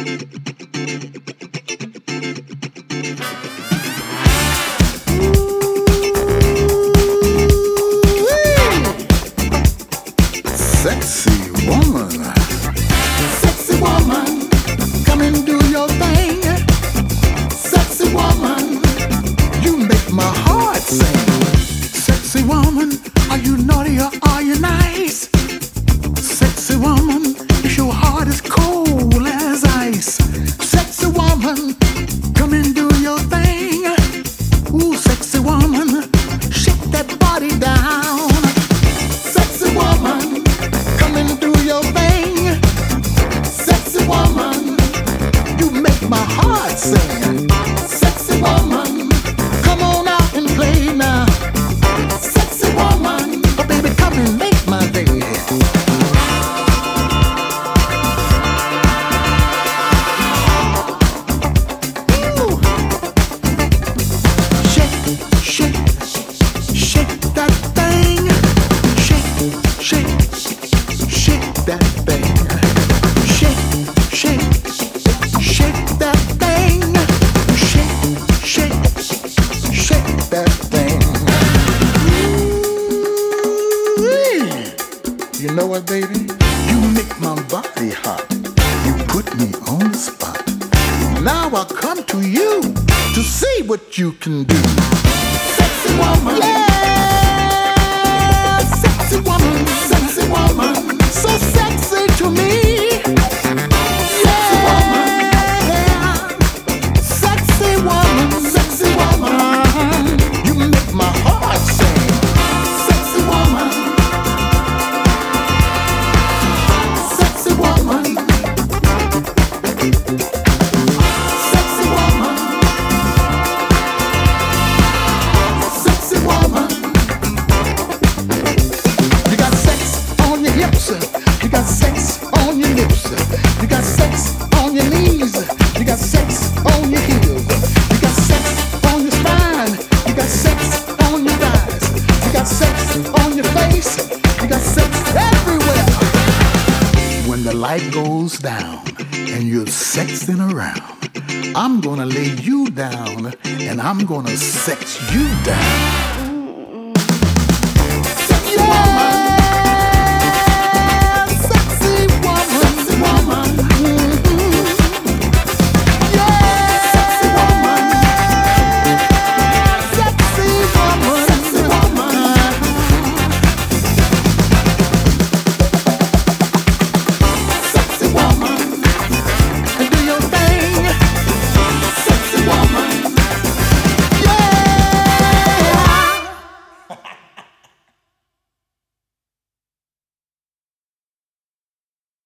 Sexy woman, sexy woman, come and do your thing. Sexy woman, you make my heart sing. Sexy woman, are you naughty or are you nice? Sexy woman, is your heart as cold as ice? Sexy woman, come and do your thing. Ooh, sexy woman, shake that body down. Sexy woman, come and do your thing. Sexy woman, you make my heart sing. Sexy woman, come on out and play now. Sexy woman, oh baby, come and make my day. Ooh. Shake, shake, shake that thing. Shake, shake, shake that thing. Shake, shake, shake that thing. Shake, shake, shake that thing. Ooh. You know what, baby? You make my body hot. You put me on the spot. Now I come to you to see what you can do. Sexy woman, yeah, sexy woman, sexy woman, so sexy to me. Sexy woman, yeah, sexy woman, sexy woman, you make my heart sing. Sexy woman, sexy woman, sexy woman, sexy woman. You got sex on your hips, you got sex on your lips, you got sex on your knees, you got sex on your heels, you got sex on your spine, you got sex on your thighs, you got sex on your face, you got sex everywhere. When the light goes down and you're sexing around, I'm gonna lay you down and I'm gonna sex you down.